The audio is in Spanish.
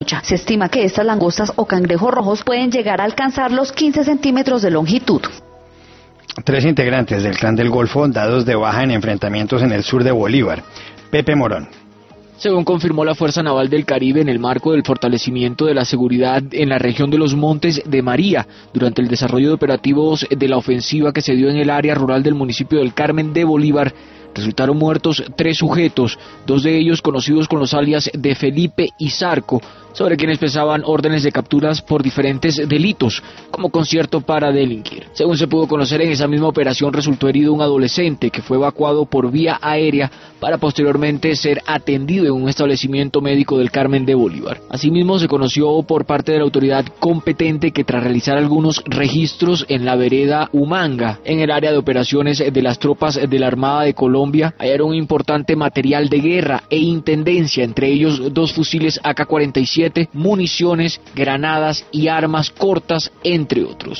Se estima que estas langostas o cangrejos rojos pueden llegar a alcanzar los 15 centímetros de longitud. 3 integrantes del Clan del Golfo dados de baja en enfrentamientos en el sur de Bolívar. Pepe Morón. Según confirmó la Fuerza Naval del Caribe en el marco del fortalecimiento de la seguridad en la región de los Montes de María, durante el desarrollo de operativos de la ofensiva que se dio en el área rural del municipio del Carmen de Bolívar, resultaron muertos 3 sujetos, 2 de ellos conocidos con los alias de Felipe y Zarco, sobre quienes pesaban órdenes de capturas por diferentes delitos, como concierto para delinquir. Según se pudo conocer, en esa misma operación resultó herido un adolescente que fue evacuado por vía aérea para posteriormente ser atendido en un establecimiento médico del Carmen de Bolívar. Asimismo, se conoció por parte de la autoridad competente que tras realizar algunos registros en la vereda Humanga, en el área de operaciones de las tropas de la Armada de Colombia, hallaron un importante material de guerra e intendencia, entre ellos 2 fusiles AK-47, municiones, granadas y armas cortas, entre otros.